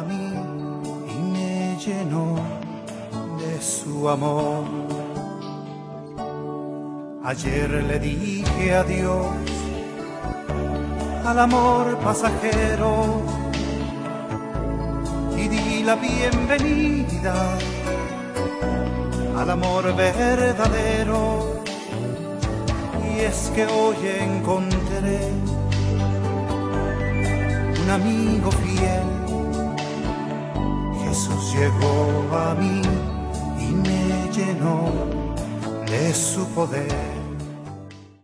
a mí y me llenó de su amor. Ayer le dije adiós al amor pasajero y di la bienvenida al amor verdadero. Y es que hoy encontré un amigo fiel. Jesús llegó a mí y me llenó de su poder.